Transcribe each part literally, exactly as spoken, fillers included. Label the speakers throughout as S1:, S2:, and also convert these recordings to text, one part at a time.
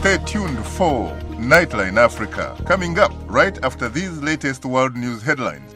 S1: Stay tuned for Nightline Africa, coming up right after these latest world news headlines.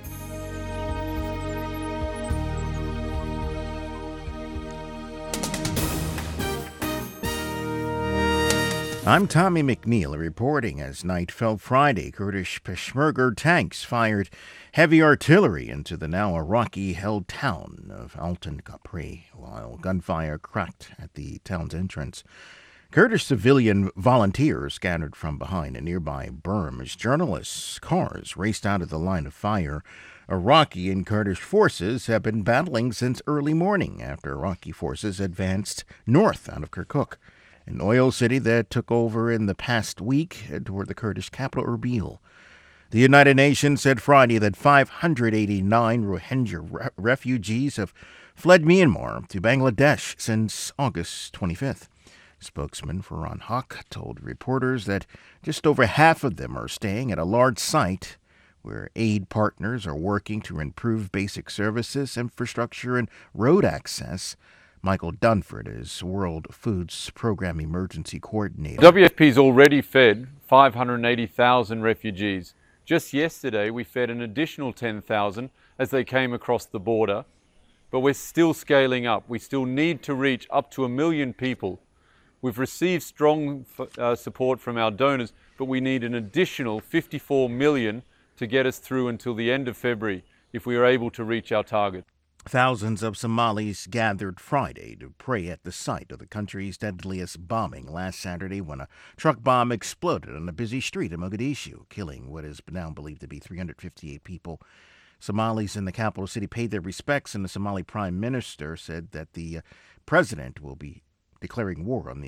S2: I'm Tommy McNeil reporting. As night fell Friday, Kurdish Peshmerga tanks fired heavy artillery into the now Iraqi-held town of Altan Capri, while gunfire cracked at the town's entrance. Kurdish civilian volunteers scattered from behind a nearby berm as journalists' cars raced out of the line of fire. Iraqi and Kurdish forces have been battling since early morning after Iraqi forces advanced north out of Kirkuk, an oil city that took over in the past week toward the Kurdish capital, Erbil. The United Nations said Friday that five hundred eighty-nine Rohingya re- refugees have fled Myanmar to Bangladesh since August twenty-fifth. Spokesman Farhan Haq told reporters that just over half of them are staying at a large site where aid partners are working to improve basic services, infrastructure, and road access. Michael Dunford is World Foods Program Emergency Coordinator.
S3: W F P's already fed five hundred eighty thousand refugees. Just yesterday, we fed an additional ten thousand as they came across the border. But we're still scaling up. We still need to reach up to a million people. We've received strong uh, support from our donors, but we need an additional fifty-four million to get us through until the end of February if we are able to reach our target.
S2: Thousands of Somalis gathered Friday to pray at the site of the country's deadliest bombing last Saturday when a truck bomb exploded on a busy street in Mogadishu, killing what is now believed to be three hundred fifty-eight people. Somalis in the capital city paid their respects, and the Somali prime minister said that the president will be declaring war on the